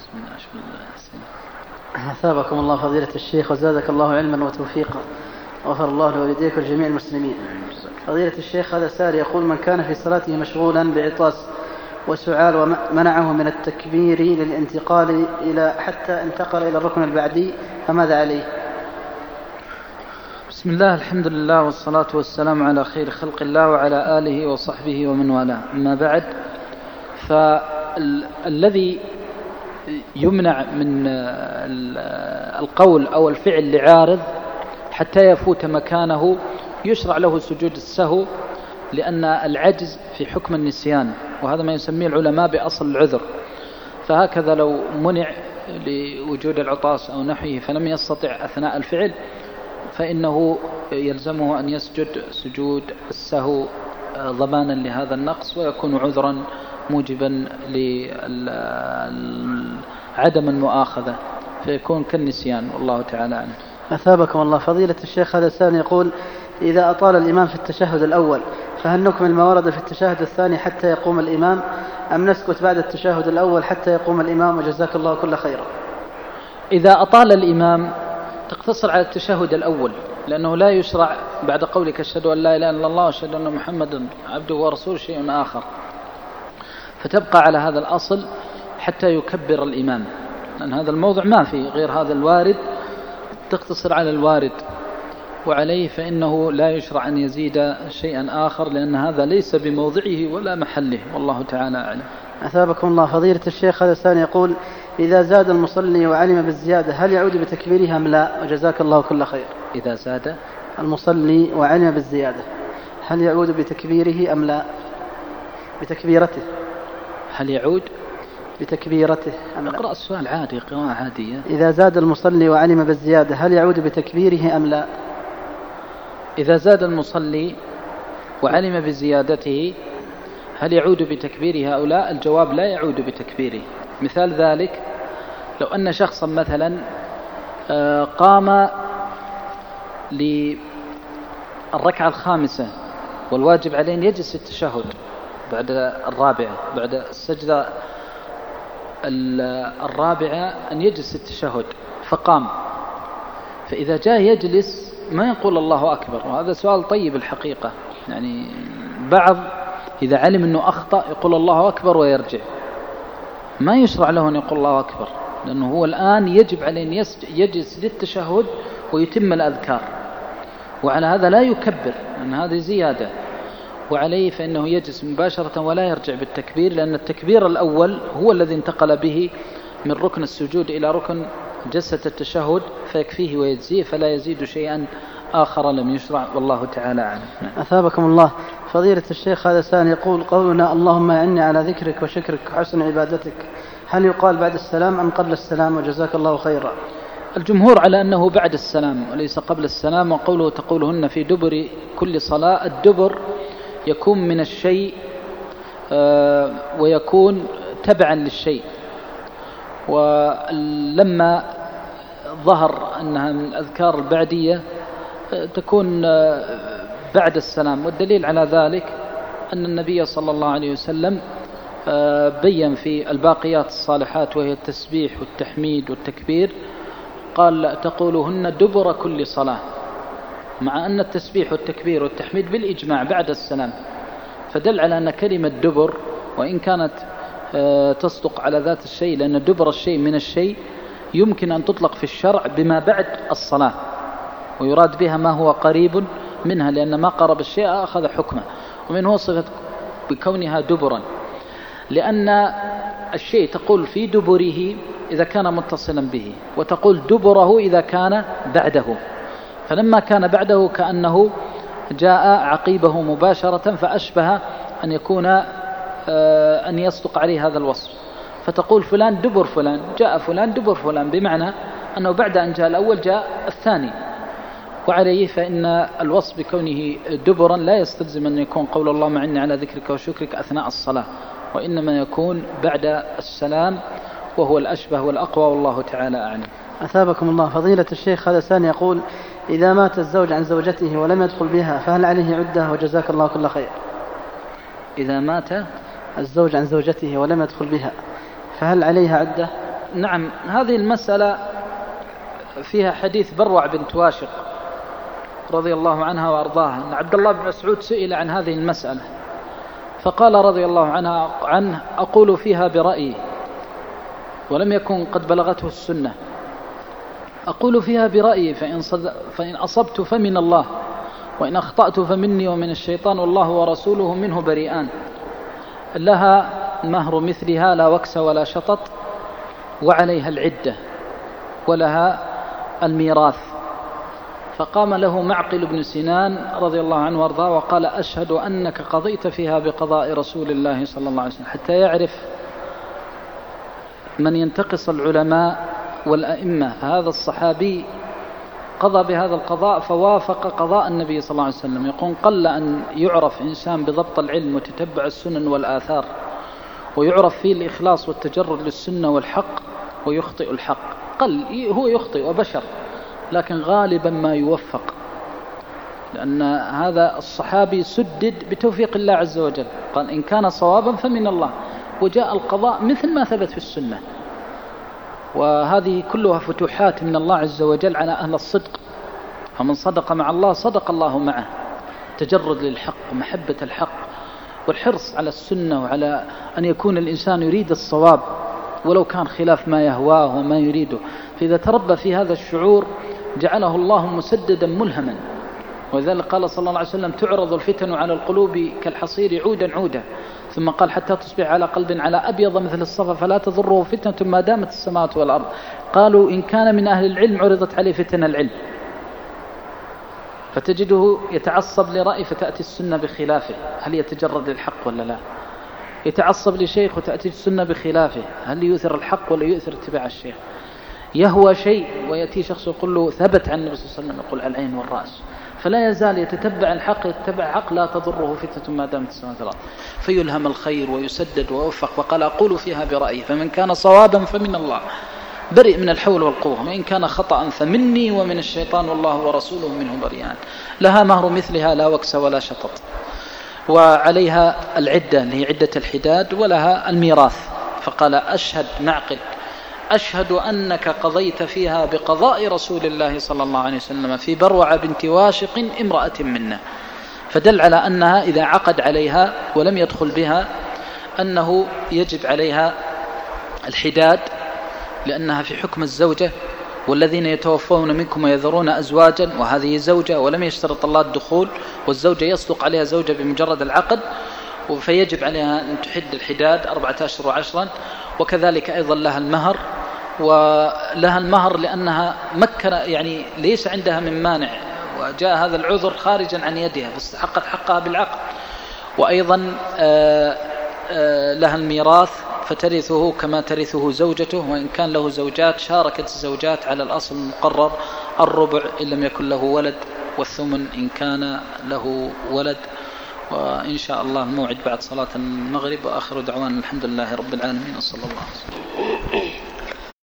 أثابكم الله فضيلة الشيخ وزادك الله علما وتوفيقا وغفر الله لوالديك ولجميع المسلمين. فضيلة الشيخ، هذا سائل يقول: من كان في صلاته مشغولا بعطاس وسعال ومنعه من التكبير للانتقال حتى انتقل إلى الركن البعدي، فماذا عليه؟ بسم الله، الحمد لله والصلاة والسلام على خير خلق الله وعلى آله وصحبه ومن والاه. أما بعد، فالذي يمنع من القول أو الفعل لعارض حتى يفوت مكانه يشرع له سجود السهو، لأن العجز في حكم النسيان، وهذا ما يسميه العلماء بأصل العذر. فهكذا لو منع لوجود العطاس أو نحوه فلم يستطع أثناء الفعل فإنه يلزمه أن يسجد سجود السهو ضمانا لهذا النقص، ويكون عذرا موجبا لعدم المؤاخذة، فيكون كالنسيان، والله تعالى عنه. أثابكم الله فضيلة الشيخ، هذا السائل يقول: إذا أطال الإمام في التشهد الأول فهل نكمل ما ورد في التشهد الثاني حتى يقوم الإمام، أم نسكت بعد التشهد الأول حتى يقوم الإمام؟ وجزاك الله كل خير. إذا أطال الإمام تقتصر على التشهد الأول، لأنه لا يشرع بعد قولك أشهد أن لا إله إلا الله وأشهد أن محمدا عبده ورسوله شيء آخر، فتبقى على هذا الأصل حتى يكبر الإمام، لأن هذا الموضع ما فيه غير هذا الوارد، تقتصر على الوارد، وعليه فإنه لا يشرع أن يزيد شيئا آخر، لأن هذا ليس بموضعه ولا محله، والله تعالى أعلم. أثابكم الله فضيلة الشيخ، هذا الثاني يقول: إذا زاد المصلي وعلم بالزيادة هل يعود بتكبيرها أم لا؟ وجزاك الله كل خير. إذا زاد المصلي وعلم بالزيادة هل يعود بتكبيره أم لا؟ بتكبيرته. هل يعود بتكبيرته أم لا؟ اقرأ السؤال عادي، قراءة عادية. إذا زاد المصلي وعلم بالزيادة هل يعود بتكبيره أم لا؟ إذا زاد المصلي وعلم بزيادته هل يعود بتكبيره أو لا؟ الجواب: لا يعود بتكبيره. مثال ذلك: لو أن شخصا مثلا قام للركعة الخامسة والواجب عليه أن يجلس التشهد بعد الرابعة، بعد السجدة الرابعة أن يجلس التشهد، فقام، فإذا جاء يجلس ما يقول الله أكبر. وهذا سؤال طيب الحقيقة، يعني بعض إذا علم أنه أخطأ يقول الله أكبر ويرجع، ما يشرع له أن يقول الله أكبر، لأنه هو الآن يجب عليه أن يجلس للتشهد ويتم الأذكار، وعلى هذا لا يكبر، لأن هذه زيادة، وعليه فإنه يجلس مباشرة ولا يرجع بالتكبير، لأن التكبير الأول هو الذي انتقل به من ركن السجود إلى ركن جلسة التشهد، فيكفيه ويجزيه، فلا يزيد شيئا آخر لم يشرع، والله تعالى عنه. أثابكم الله فضيلة الشيخ، هذا سائل يقول: قولنا اللهم أعني على ذكرك وشكرك وحسن عبادتك هل يقال بعد السلام أم قبل السلام؟ وجزاك الله خيرا. الجمهور على أنه بعد السلام وليس قبل السلام، وقوله تقولهن في دبر كل صلاة، الدبر يكون من الشيء ويكون تبعا للشيء، ولما ظهر أنها من الأذكار البعدية تكون بعد السلام، والدليل على ذلك أن النبي صلى الله عليه وسلم بيّن في الباقيات الصالحات وهي التسبيح والتحميد والتكبير، قال تقولهن دبر كل صلاة، مع أن التسبيح والتكبير والتحميد بالإجماع بعد السلام، فدل على أن كلمة دبر وإن كانت تصدق على ذات الشيء، لأن دبر الشيء من الشيء يمكن أن تطلق في الشرع بما بعد الصلاة، ويراد بها ما هو قريب منها، لأن ما قرب الشيء أخذ حكمه، ومنه صفة بكونها دبرا، لأن الشيء تقول في دبره إذا كان متصلا به، وتقول دبره إذا كان بعده، فلما كان بعده كأنه جاء عقيبه مباشرة، فأشبه أن يكون أن يصدق عليه هذا الوصف، فتقول فلان دبر فلان، جاء فلان دبر فلان، بمعنى أنه بعد أن جاء الأول جاء الثاني، وعليه فإن الوصف بكونه دبرا لا يستلزم أن يكون قول اللهم أعني على ذكرك وشكرك أثناء الصلاة، وإنما يكون بعد السلام، وهو الأشبه والأقوى، والله تعالى أعلم. أثابكم الله فضيلة الشيخ، هذا ثاني يقول: إذا مات الزوج عن زوجته ولم يدخل بها فهل عليه عدة؟ وجزاك الله كل خير. إذا مات الزوج عن زوجته ولم يدخل بها فهل عليها عدة؟ نعم، هذه المسألة فيها حديث بروع بنت واشق رضي الله عنها وأرضاها، أن عبد الله بن مسعود سئل عن هذه المسألة فقال رضي الله عنه: أقول فيها برأيي، ولم يكن قد بلغته السنة. أقول فيها برأيي فإن أصبت فمن الله، وإن أخطأت فمني ومن الشيطان، والله ورسوله منه بريئان. لها مهر مثلها لا وكس ولا شطط، وعليها العدة، ولها الميراث. فقام له معقل بن سنان رضي الله عنه وارضاه وقال: أشهد أنك قضيت فيها بقضاء رسول الله صلى الله عليه وسلم، حتى يعرف من ينتقص العلماء والأئمة. فهذا الصحابي قضى بهذا القضاء فوافق قضاء النبي صلى الله عليه وسلم. يقول: قل أن يعرف إنسان بضبط العلم وتتبع السنن والآثار ويعرف فيه الإخلاص والتجرد للسنة والحق ويخطئ الحق. قل، هو يخطئ وبشر، لكن غالبا ما يوفق، لأن هذا الصحابي سدد بتوفيق الله عز وجل. قال: إن كان صوابا فمن الله، وجاء القضاء مثل ما ثبت في السنة. وهذه كلها فتوحات من الله عز وجل على أهل الصدق، فمن صدق مع الله صدق الله معه. تجرد للحق ومحبة الحق والحرص على السنة، وعلى أن يكون الإنسان يريد الصواب ولو كان خلاف ما يهواه وما يريده. فإذا تربى في هذا الشعور جعله الله مسددا ملهما. وذلك قال صلى الله عليه وسلم: تعرض الفتن على القلوب كالحصير عودا عودا. ثم قال: حتى تصبح على قلب على أبيض مثل الصفا فلا تضره فتنة ما دامت السماوات والأرض. قالوا: إن كان من أهل العلم عرضت عليه فتن العلم، فتجده يتعصب لرأي فتأتي السنة بخلافه. هل يتجرد للحق ولا لا؟ يتعصب لشيخ وتأتي السنة بخلافه. هل يؤثر الحق ولا يؤثر اتباع الشيخ؟ يهوى شيء ويأتي شخص يقول له ثبت عن النبي صلى الله عليه وسلم، يقول: العين والرأس. فلا يزال يتتبع الحق، يتبع حق لا تضره فتنة ما دامت السماوات والأرض، فيلهم الخير ويسدد ويوفق. وقال: أقول فيها برأيي، فمن كان صوابا فمن الله برئ من الحول والقوة، وإن كان خطأ فمني ومن الشيطان، والله ورسوله منه بريئان. لها مهر مثلها لا وكس ولا شطط، وعليها العدة اللي هي عدة الحداد، ولها الميراث. فقال: أشهد معقل، أشهد أنك قضيت فيها بقضاء رسول الله صلى الله عليه وسلم في بروعة بنت واشق امرأة منا. فدل على أنها إذا عقد عليها ولم يدخل بها أنه يجب عليها الحداد، لأنها في حكم الزوجة. والذين يتوفون منكم ويذرون أزواجا، وهذه زوجة ولم يشترط الله الدخول، والزوجة يصدق عليها زوجة بمجرد العقد، فيجب عليها أن تحد الحداد 4 أشهر و10. وكذلك أيضا لها المهر، ولها المهر لأنها يعني ليس عندها من مانع، وجاء هذا العذر خارجا عن يدها فاستحقت حقها بالعقد. وأيضا لها الميراث، فترثه كما ترثه زوجته، وإن كان له زوجات شاركت الزوجات على الأصل المقرر الربع إن لم يكن له ولد، والثمن إن كان له ولد. وإن شاء الله الموعد بعد صلاة المغرب، وآخر دعوانا الحمد لله رب العالمين، صلى الله عليه وسلم.